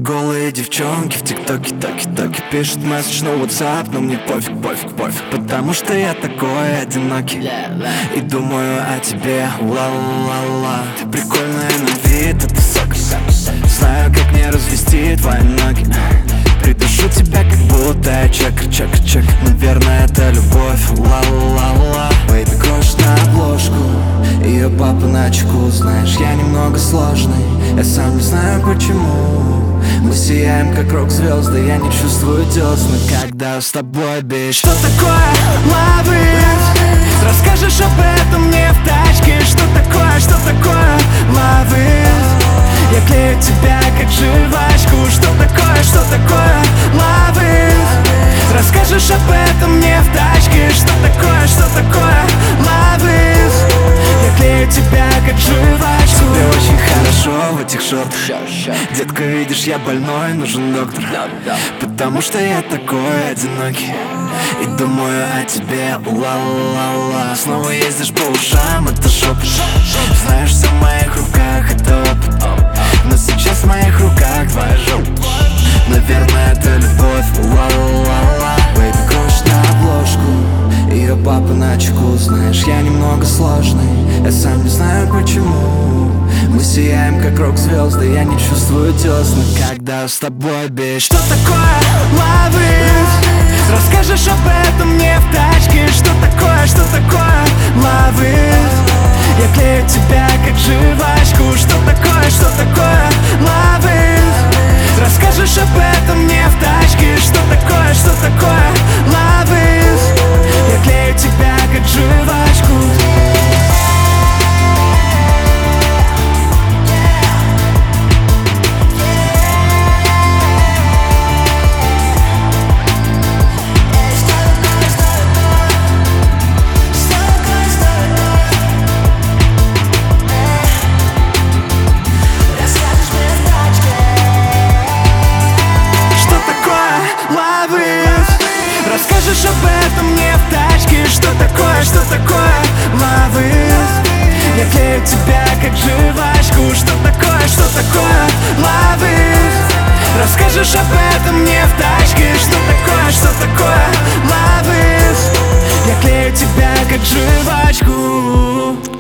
Голые девчонки в тиктоке, токи-токи пишут месседж на WhatsApp, но мне пофиг, потому что я такой одинокий и думаю о тебе, ла-ла-ла. Ты прикольная на вид, это сок. Знаю, как мне развести твои ноги. Придушу тебя, как будто я чекер. Наверное, это любовь, ла-ла-ла. Бэйби крошит на обложку, ее папа на чеку. Знаешь, я немного сложный, я сам не знаю почему. Мы сияем, как рок-звезды, я не чувствую десны, когда с тобой, бич. Что такое love it? Расскажешь об этом мне в тачке. Что такое love it? Я клею тебя, как жвачку. Что такое love it? Расскажешь об этом мне в тачке. Что такое love it? Я клею тебя, как жвачку. Тебе очень хорошо в этих шортах. Детка, видишь, я больной, нужен доктор. Потому что я такой одинокий и думаю о тебе, ла-ла-ла. Снова ездишь по ушам, это шепот. Знаешь, все в моих руках, это опыт. Но сейчас в моих руках твоя жопа. Наверное, это любовь, ла-ла-ла. Бэйби крошит на обложку, ее папа на чеку. Знаешь, я немного сложный, я сам не знаю почему. Мы сияем, как рок-звезды, я не чувствую десны, когда с тобой, бич. Что такое love it? Расскажешь об этом мне в тачке. Что такое love it? Я клею тебя, как жвачку. Что такое love it? Расскажешь об этом мне в тачке. Что такое love it? Я клею тебя, как жвачку. Расскажешь об этом мне в тачке. Что такое love it? Я клею тебя, как жвачку. Что такое love it? Расскажешь об этом мне в тачке. Что такое love it? Я клею тебя, как жвачку.